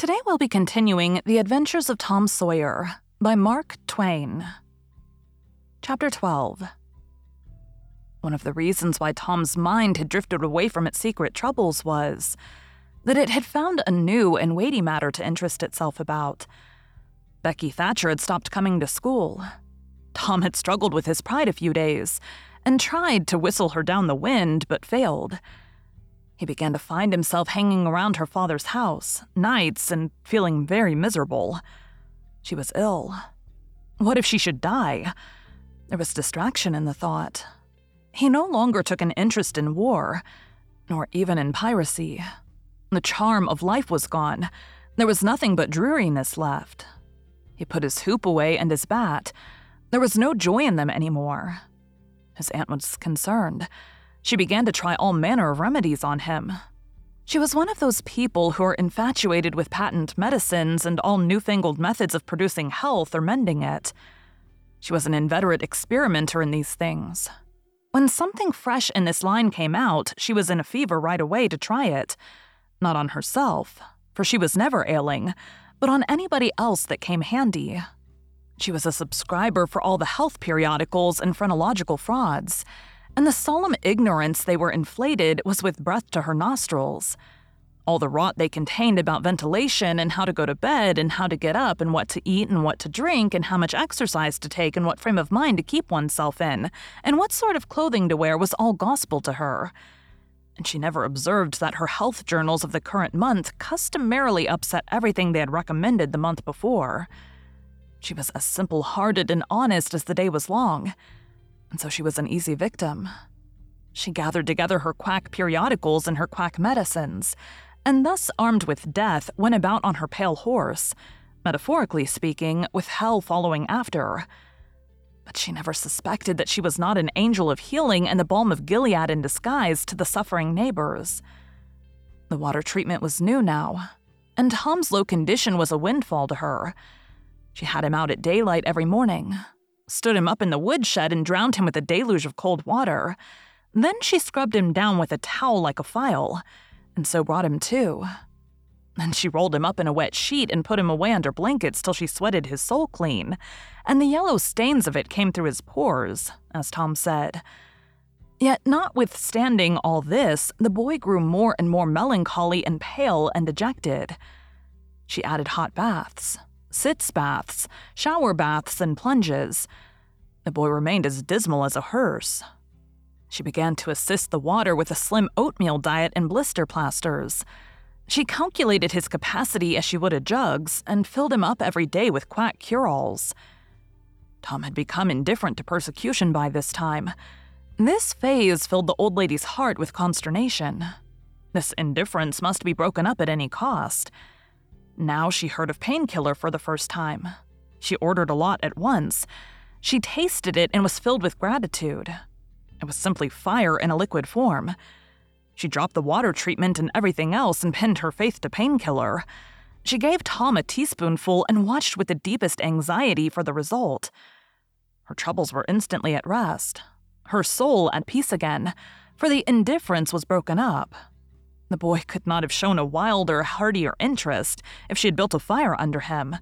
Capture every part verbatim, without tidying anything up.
Today we'll be continuing The Adventures of Tom Sawyer by Mark Twain. Chapter twelve. One of the reasons why Tom's mind had drifted away from its secret troubles was that it had found a new and weighty matter to interest itself about. Becky Thatcher had stopped coming to school. Tom had struggled with his pride a few days and tried to whistle her down the wind, but failed. He began to find himself hanging around her father's house, nights, and feeling very miserable. She was ill. What if she should die? There was distraction in the thought. He no longer took an interest in war, nor even in piracy. The charm of life was gone. There was nothing but dreariness left. He put his hoop away and his bat. There was no joy in them anymore. His aunt was concerned. She began to try all manner of remedies on him. She was one of those people who are infatuated with patent medicines and all newfangled methods of producing health or mending it. She was an inveterate experimenter in these things. When something fresh in this line came out, she was in a fever right away to try it. Not on herself, for she was never ailing, but on anybody else that came handy. She was a subscriber for all the health periodicals and phrenological frauds, and the solemn ignorance they were inflated was with breath to her nostrils. All the rot they contained about ventilation and how to go to bed and how to get up and what to eat and what to drink and how much exercise to take and what frame of mind to keep oneself in and what sort of clothing to wear was all gospel to her. And she never observed that her health journals of the current month customarily upset everything they had recommended the month before. She was as simple-hearted and honest as the day was long, and so she was an easy victim. She gathered together her quack periodicals and her quack medicines, and thus armed with death went about on her pale horse, metaphorically speaking, with hell following after. But she never suspected that she was not an angel of healing and the balm of Gilead in disguise to the suffering neighbors. The water treatment was new now, and Tom's low condition was a windfall to her. She had him out at daylight every morning, stood him up in the woodshed and drowned him with a deluge of cold water. Then she scrubbed him down with a towel like a file, and so brought him to. Then she rolled him up in a wet sheet and put him away under blankets till she sweated his soul clean, and the yellow stains of it came through his pores, as Tom said. Yet notwithstanding all this, the boy grew more and more melancholy and pale and dejected. She added hot baths, sitz baths, shower baths, and plunges. The boy remained as dismal as a hearse. She began to assist the water with a slim oatmeal diet and blister plasters. She calculated his capacity as she would a jug's and filled him up every day with quack cure-alls. Tom had become indifferent to persecution by this time. This phase filled the old lady's heart with consternation. This indifference must be broken up at any cost. Now she heard of painkiller for the first time. She ordered a lot at once. She tasted it and was filled with gratitude. It was simply fire in a liquid form. She dropped the water treatment and everything else and pinned her faith to painkiller. She gave Tom a teaspoonful and watched with the deepest anxiety for the result. Her troubles were instantly at rest, her soul at peace again, for the indifference was broken up. The boy could not have shown a wilder, heartier interest if she had built a fire under him.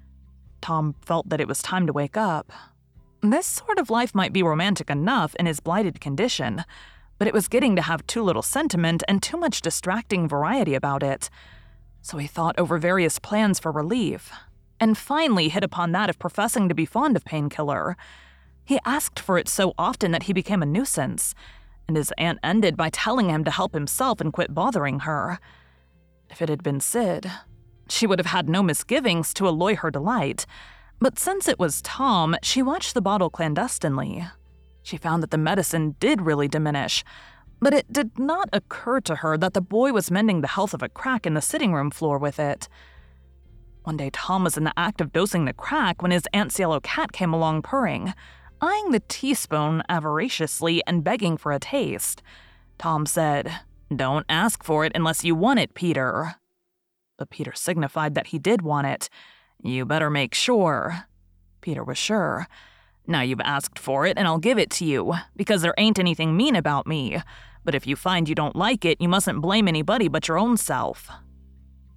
Tom felt that it was time to wake up. This sort of life might be romantic enough in his blighted condition, but it was getting to have too little sentiment and too much distracting variety about it. So he thought over various plans for relief, and finally hit upon that of professing to be fond of painkiller. He asked for it so often that he became a nuisance, and his aunt ended by telling him to help himself and quit bothering her. If it had been Sid, she would have had no misgivings to alloy her delight, but since it was Tom, she watched the bottle clandestinely. She found that the medicine did really diminish, but it did not occur to her that the boy was mending the health of a crack in the sitting room floor with it. One day Tom was in the act of dosing the crack when his aunt's yellow cat came along purring, eyeing the teaspoon avariciously and begging for a taste. Tom said, "Don't ask for it unless you want it, Peter." But Peter signified that he did want it. "You better make sure." Peter was sure. "Now you've asked for it and I'll give it to you, because there ain't anything mean about me. But if you find you don't like it, you mustn't blame anybody but your own self."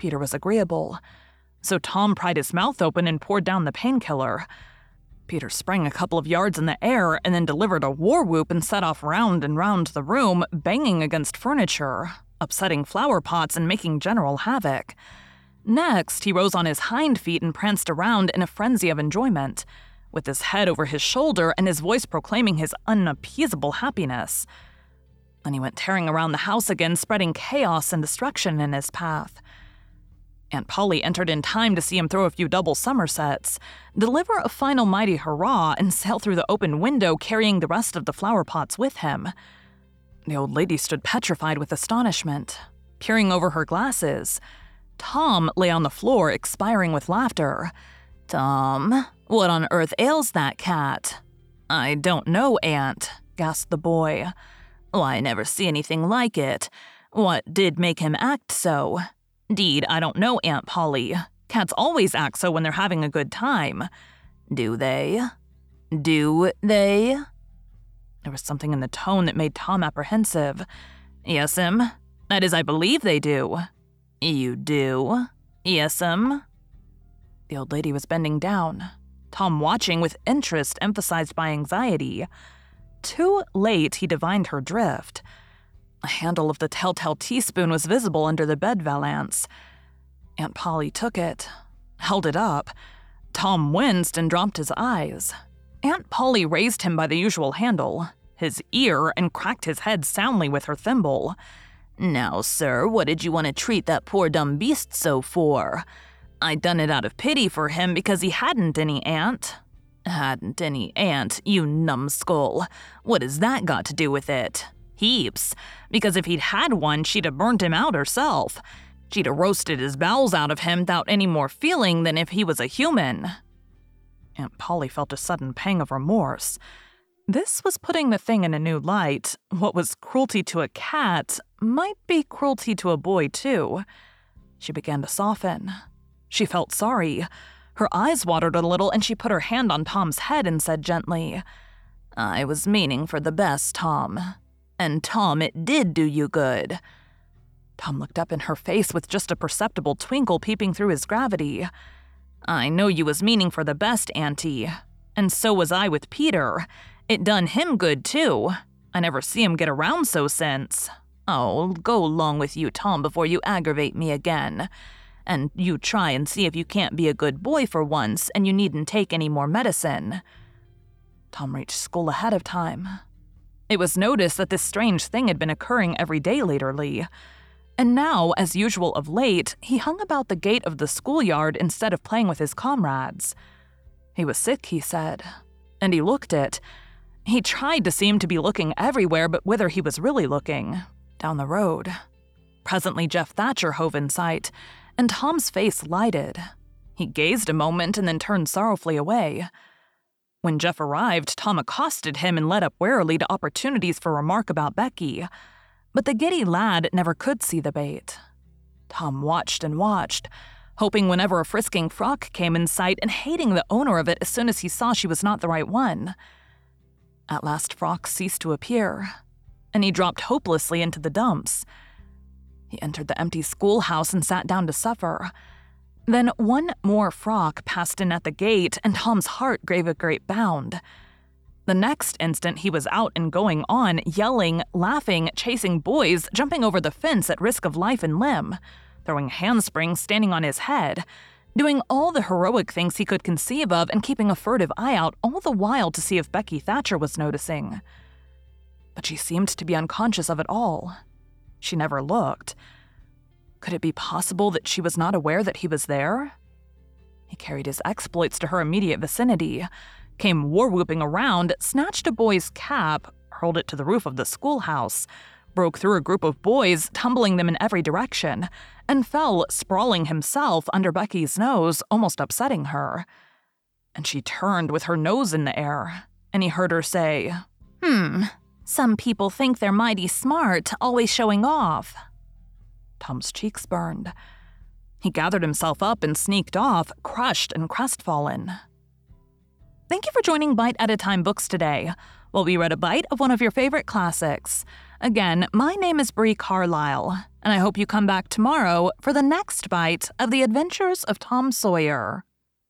Peter was agreeable, so Tom pried his mouth open and poured down the painkiller. Peter sprang a couple of yards in the air and then delivered a war whoop and set off round and round the room, banging against furniture, upsetting flower pots and making general havoc. Next, he rose on his hind feet and pranced around in a frenzy of enjoyment, with his head over his shoulder and his voice proclaiming his unappeasable happiness. Then he went tearing around the house again, spreading chaos and destruction in his path. Aunt Polly entered in time to see him throw a few double somersets, deliver a final mighty hurrah, and sail through the open window, carrying the rest of the flower pots with him. The old lady stood petrified with astonishment, peering over her glasses. Tom lay on the floor, expiring with laughter. "Tom, what on earth ails that cat?" "I don't know, Aunt," gasped the boy. "Well, I never see anything like it. What did make him act so?" "'Deed, I don't know, Aunt Polly. Cats always act so when they're having a good time." "Do they? Do they?" There was something in the tone that made Tom apprehensive. "Yes'm. That is, I believe they do." "You do?" "Yes'm." The old lady was bending down, Tom watching with interest emphasized by anxiety. Too late, he divined her drift. A handle of the telltale teaspoon was visible under the bed valance. Aunt Polly took it, held it up. Tom winced and dropped his eyes. Aunt Polly raised him by the usual handle, his ear, and cracked his head soundly with her thimble. "Now, sir, what did you want to treat that poor dumb beast so for?" "I done it out of pity for him because he hadn't any, Aunt." "Hadn't any aunt, you numbskull. What has that got to do with it?" "Heaps, because if he'd had one, she'd have burnt him out herself. She'd have roasted his bowels out of him without any more feeling than if he was a human." Aunt Polly felt a sudden pang of remorse. This was putting the thing in a new light. What was cruelty to a cat might be cruelty to a boy, too. She began to soften. She felt sorry. Her eyes watered a little, and she put her hand on Tom's head and said gently, "I was meaning for the best, Tom. And Tom, it did do you good." Tom looked up in her face with just a perceptible twinkle peeping through his gravity. "I know you was meaning for the best, Auntie. And so was I with Peter. It done him good, too. I never see him get around so since. Oh, go along with you, Tom, before you aggravate me again. And you try and see if you can't be a good boy for once, and you needn't take any more medicine." Tom reached school ahead of time. It was noticed that this strange thing had been occurring every day latterly. And now, as usual of late, he hung about the gate of the schoolyard instead of playing with his comrades. He was sick, he said, and he looked it. He tried to seem to be looking everywhere, but whither he was really looking, down the road. Presently Jeff Thatcher hove in sight, and Tom's face lighted. He gazed a moment and then turned sorrowfully away. When Jeff arrived, Tom accosted him and led up warily to opportunities for remark about Becky. But the giddy lad never could see the bait. Tom watched and watched, hoping whenever a frisking frock came in sight and hating the owner of it as soon as he saw she was not the right one. At last Frock ceased to appear, and he dropped hopelessly into the dumps. He entered the empty schoolhouse and sat down to supper. Then one more Frock passed in at the gate, and Tom's heart gave a great bound. The next instant he was out and going on, yelling, laughing, chasing boys, jumping over the fence at risk of life and limb, throwing handsprings, standing on his head, doing all the heroic things he could conceive of and keeping a furtive eye out all the while to see if Becky Thatcher was noticing. But she seemed to be unconscious of it all. She never looked. Could it be possible that she was not aware that he was there? He carried his exploits to her immediate vicinity, came war-whooping around, snatched a boy's cap, hurled it to the roof of the schoolhouse, broke through a group of boys, tumbling them in every direction, and fell sprawling himself under Becky's nose, almost upsetting her. And she turned with her nose in the air, and he heard her say, "Hmm, some people think they're mighty smart, always showing off." Tom's cheeks burned. He gathered himself up and sneaked off, crushed and crestfallen. Thank you for joining Bite at a Time Books today, while we read a bite of one of your favorite classics. Again, my name is Bree Carlisle, and I hope you come back tomorrow for the next bite of the adventures of Tom Sawyer.